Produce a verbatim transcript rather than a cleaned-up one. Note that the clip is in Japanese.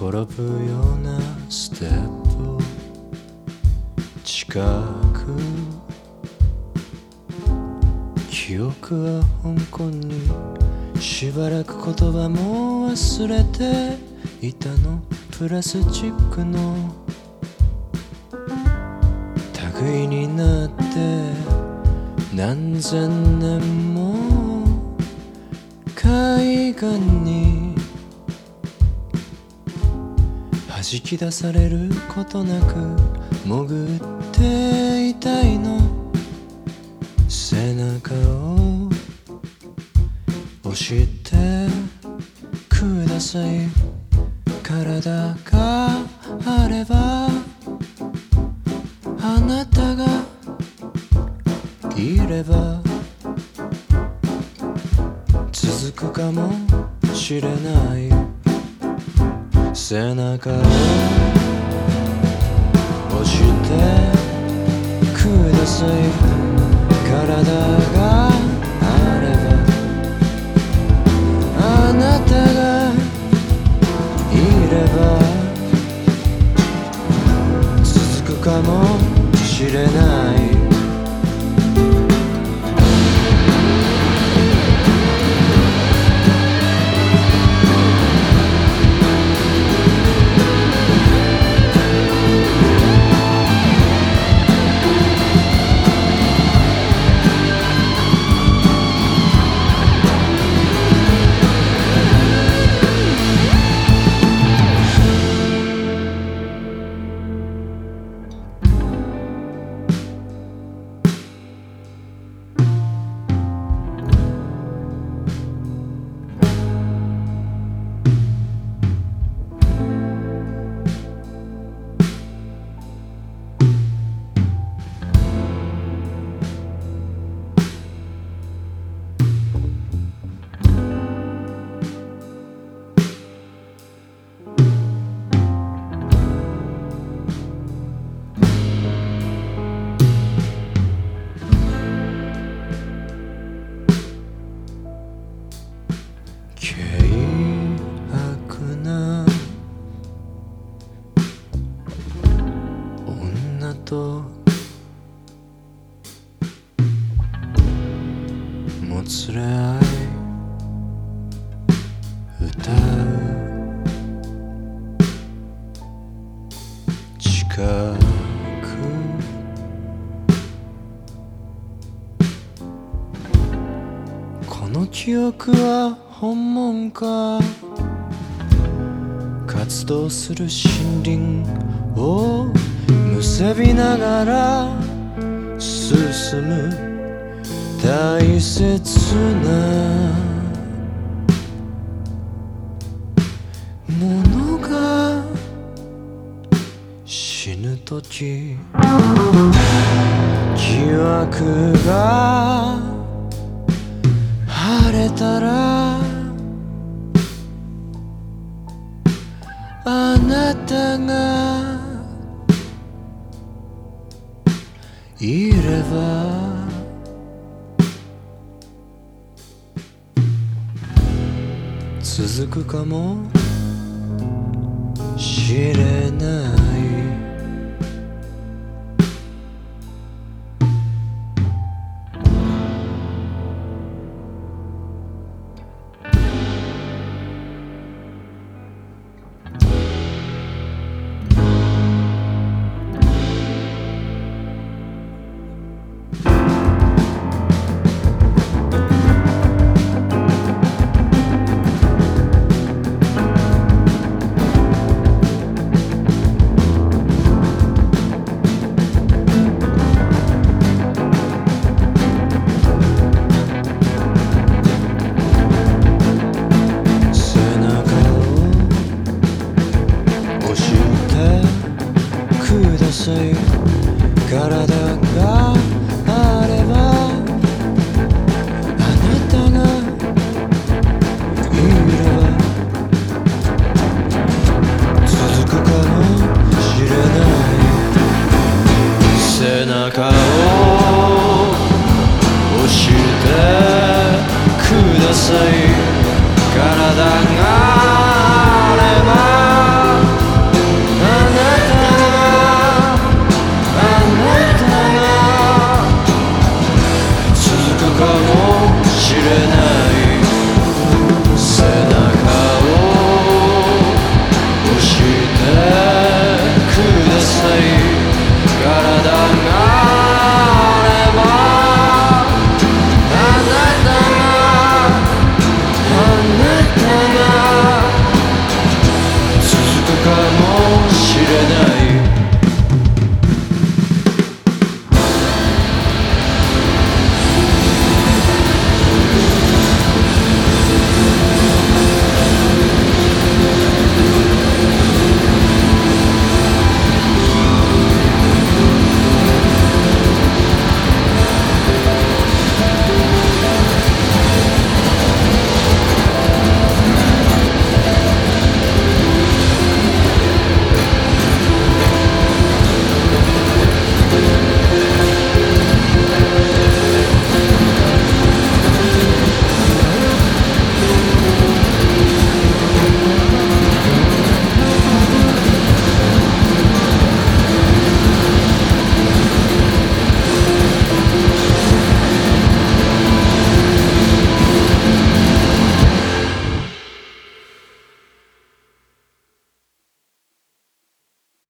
転ぶようなステップを近く記憶は香港にしばらく言葉も忘れていたのプラスチックの類になって何千年も海岸に弾き出されることなく潜っていたいの背中を押してください体があればあなたがいれば続くかもしれない背中を押してください体があればあなたがいれば続くかもしれない軽薄な女ともつれ合い歌う近くこの記憶は本物か活動する森林をむせびながら進む大切なものが死ぬとき疑惑が晴れたらあなたがいれば続くかもしれないsay